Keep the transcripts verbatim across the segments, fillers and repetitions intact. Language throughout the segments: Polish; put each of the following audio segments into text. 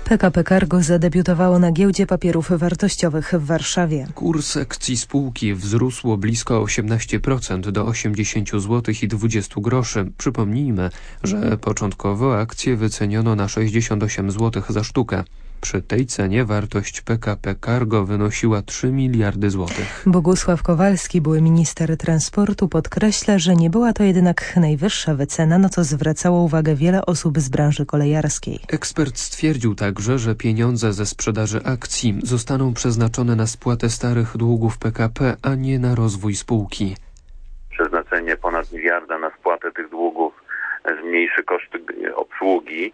P K P Cargo zadebiutowało na giełdzie papierów wartościowych w Warszawie. Kurs akcji spółki wzrósł o blisko osiemnaście procent do osiemdziesiąt złotych i dwadzieścia groszy. Przypomnijmy, że początkowo akcje wyceniono na sześćdziesiąt osiem złotych za sztukę. Przy tej cenie wartość P K P Cargo wynosiła trzy miliardy złotych. Bogusław Kowalski, były minister transportu, podkreśla, że nie była to jednak najwyższa wycena, na co zwracało uwagę wiele osób z branży kolejarskiej. Ekspert stwierdził także, że pieniądze ze sprzedaży akcji zostaną przeznaczone na spłatę starych długów P K P, a nie na rozwój spółki. Przeznaczenie ponad miliarda na spłatę tych długów zmniejszy koszty obsługi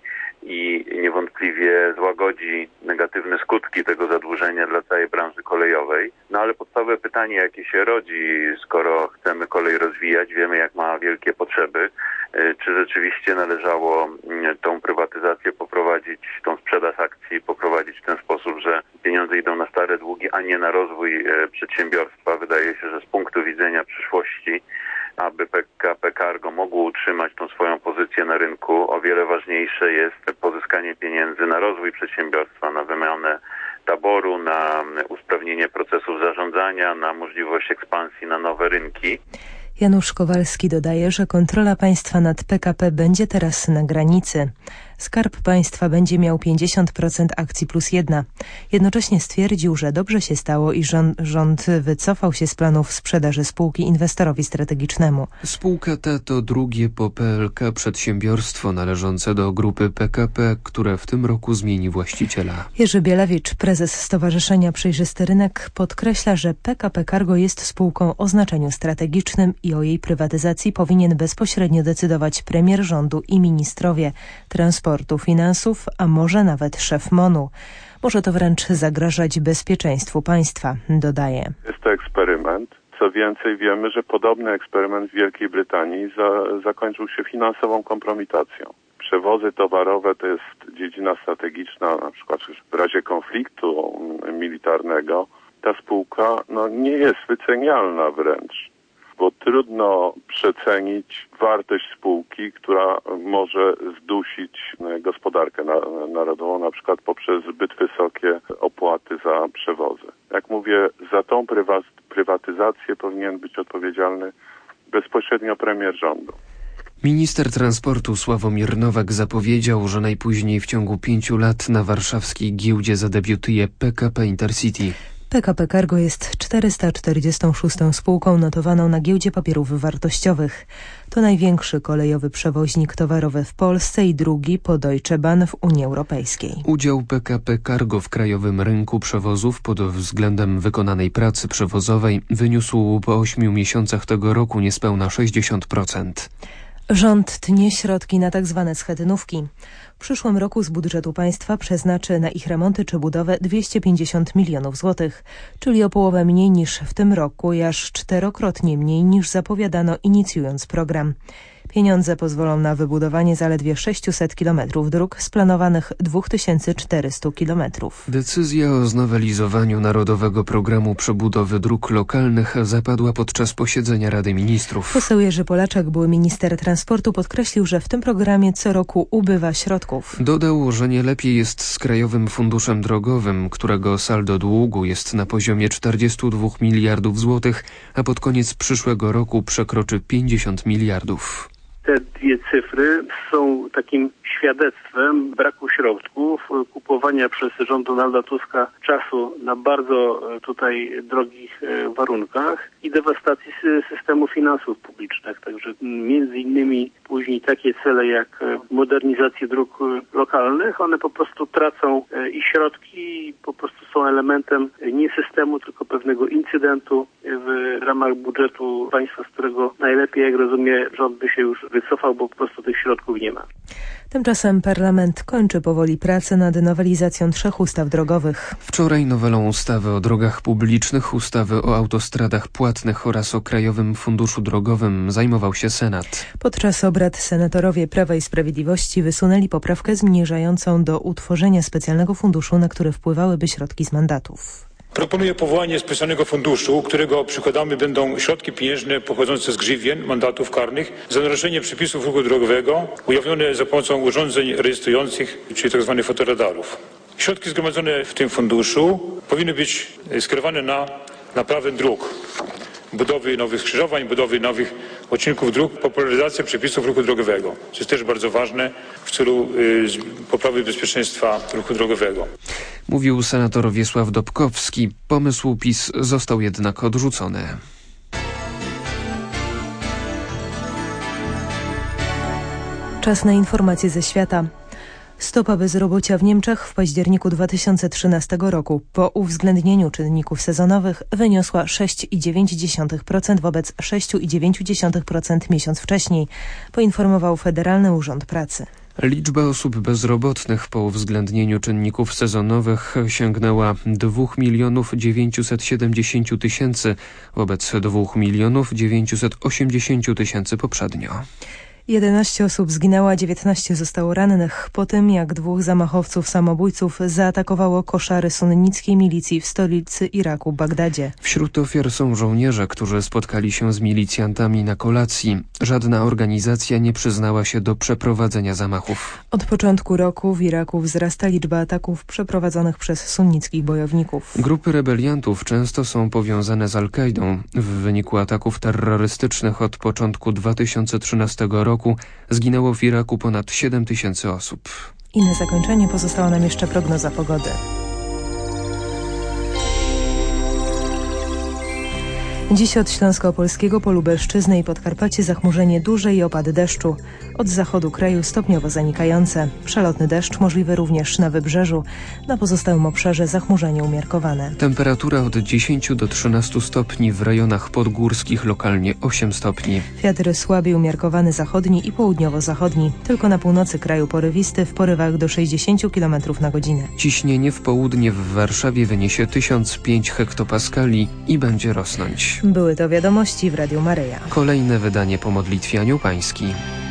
i niewątpliwie złagodzi negatywne skutki tego zadłużenia dla całej branży kolejowej. No ale podstawowe pytanie, jakie się rodzi, skoro chcemy kolej rozwijać, wiemy jak ma wielkie potrzeby, czy rzeczywiście należało tą prywatyzację poprowadzić, tą sprzedaż akcji poprowadzić w ten sposób, że pieniądze idą na stare długi, a nie na rozwój przedsiębiorstwa. Wydaje się, że z punktu widzenia przyszłości, aby P K P Cargo mogło utrzymać tą swoją pozycję na rynku, o wiele ważniejsze jest pozyskanie pieniędzy na rozwój przedsiębiorstwa, na wymianę taboru, na usprawnienie procesów zarządzania, na możliwość ekspansji na nowe rynki. Janusz Kowalski dodaje, że kontrola państwa nad P K P będzie teraz na granicy. Skarb Państwa będzie miał pięćdziesiąt procent akcji plus jedna. Jednocześnie stwierdził, że dobrze się stało i rząd, rząd wycofał się z planów sprzedaży spółki inwestorowi strategicznemu. Spółka ta to drugie po P L K przedsiębiorstwo należące do grupy P K P, które w tym roku zmieni właściciela. Jerzy Bielewicz, prezes Stowarzyszenia Przejrzysty Rynek, podkreśla, że P K P Cargo jest spółką o znaczeniu strategicznym i o jej prywatyzacji powinien bezpośrednio decydować premier rządu i ministrowie transportu, finansów, a może nawet szef MON-u. Może to wręcz zagrażać bezpieczeństwu państwa, dodaje. Jest to eksperyment. Co więcej, wiemy, że podobny eksperyment w Wielkiej Brytanii za, zakończył się finansową kompromitacją. Przewozy towarowe to jest dziedzina strategiczna, na przykład w razie konfliktu militarnego. Ta spółka no, nie jest wycenialna wręcz, bo trudno przecenić wartość spółki, która może zdusić gospodarkę narodową, na przykład poprzez zbyt wysokie opłaty za przewozy. Jak mówię, za tą prywatyzację powinien być odpowiedzialny bezpośrednio premier rządu. Minister transportu Sławomir Nowak zapowiedział, że najpóźniej w ciągu pięciu lat na warszawskiej giełdzie zadebiutuje P K P Intercity. P K P Cargo jest czterysta czterdziestą szóstą spółką notowaną na giełdzie papierów wartościowych. To największy kolejowy przewoźnik towarowy w Polsce i drugi po Deutsche Bahn w Unii Europejskiej. Udział P K P Cargo w krajowym rynku przewozów pod względem wykonanej pracy przewozowej wyniósł po ośmiu miesiącach tego roku niespełna sześćdziesiąt procent. Rząd tnie środki na tzw. schetynówki. W przyszłym roku z budżetu państwa przeznaczy na ich remonty czy budowę dwieście pięćdziesiąt milionów złotych, czyli o połowę mniej niż w tym roku i aż czterokrotnie mniej niż zapowiadano inicjując program. Pieniądze pozwolą na wybudowanie zaledwie sześciuset kilometrów dróg z planowanych dwa tysiące czterysta kilometrów. Decyzja o znowelizowaniu Narodowego Programu Przebudowy Dróg Lokalnych zapadła podczas posiedzenia Rady Ministrów. Poseł Jerzy Polaczek, były minister transportu, podkreślił, że w tym programie co roku ubywa środków. Dodał, że nie lepiej jest z Krajowym Funduszem Drogowym, którego saldo długu jest na poziomie czterdziestu dwóch miliardów złotych, a pod koniec przyszłego roku przekroczy pięćdziesiąt miliardów. Te dwie cyfry są takim świadectwem braku środków, kupowania przez rząd Donalda Tuska czasu na bardzo tutaj drogich warunkach i dewastacji systemu finansów publicznych. Także między innymi później takie cele jak modernizację dróg lokalnych, one po prostu tracą i środki i po prostu są elementem nie systemu, tylko pewnego incydentu w ramach budżetu państwa, z którego najlepiej, jak rozumiem, rząd by się już wycofał, bo po prostu tych środków nie ma. Tymczasem parlament kończy powoli pracę nad nowelizacją trzech ustaw drogowych. Wczoraj nowelą ustawy o drogach publicznych, ustawy o autostradach płatnych oraz o Krajowym Funduszu Drogowym zajmował się Senat. Podczas obrad senatorowie Prawa i Sprawiedliwości wysunęli poprawkę zmierzającą do utworzenia specjalnego funduszu, na który wpływałyby środki z mandatów. Proponuję powołanie specjalnego funduszu, którego przychodami będą środki pieniężne pochodzące z grzywien, mandatów karnych za naruszenie przepisów ruchu drogowego ujawnione za pomocą urządzeń rejestrujących, czyli tzw. fotoradarów. Środki zgromadzone w tym funduszu powinny być skierowane na naprawę dróg, budowy nowych skrzyżowań, budowy nowych odcinków dróg, popularyzację przepisów ruchu drogowego, co jest też bardzo ważne w celu y, poprawy bezpieczeństwa ruchu drogowego. Mówił senator Wiesław Dobkowski. Pomysł PiS został jednak odrzucony. Czas na informacje ze świata. Stopa bezrobocia w Niemczech w październiku dwa tysiące trzynastego roku po uwzględnieniu czynników sezonowych wyniosła sześć przecinek dziewięć procent wobec sześć przecinek dziewięć procent miesiąc wcześniej, poinformował Federalny Urząd Pracy. Liczba osób bezrobotnych po uwzględnieniu czynników sezonowych sięgnęła dwóch milionów dziewięćset siedemdziesiąt tysięcy wobec dwóch milionów dziewięćset osiemdziesiąt tysięcy poprzednio. jedenaście osób zginęło, a dziewiętnaście zostało rannych po tym, jak dwóch zamachowców samobójców zaatakowało koszary sunnickiej milicji w stolicy Iraku, Bagdadzie. Wśród ofiar są żołnierze, którzy spotkali się z milicjantami na kolacji. Żadna organizacja nie przyznała się do przeprowadzenia zamachów. Od początku roku w Iraku wzrasta liczba ataków przeprowadzonych przez sunnickich bojowników. Grupy rebeliantów często są powiązane z Al-Kaidą. W wyniku ataków terrorystycznych od początku dwa tysiące trzynastego roku zginęło w Iraku ponad siedem tysięcy osób. I na zakończenie pozostała nam jeszcze prognoza pogody. Dziś od Śląsko-Opolskiego po Lubelszczyznę i Podkarpacie zachmurzenie duże i opady deszczu. Od zachodu kraju stopniowo zanikające. Przelotny deszcz możliwy również na wybrzeżu. Na pozostałym obszarze zachmurzenie umiarkowane. Temperatura od dziesięciu do trzynastu stopni, w rejonach podgórskich lokalnie osiem stopni. Wiatr słaby umiarkowany zachodni i południowo-zachodni. Tylko na północy kraju porywisty w porywach do sześćdziesięciu kilometrów na godzinę. Ciśnienie w południe w Warszawie wyniesie tysiąc pięć hektopaskali i będzie rosnąć. Były to wiadomości w Radiu Maryja. Kolejne wydanie po modlitwie anioł pański.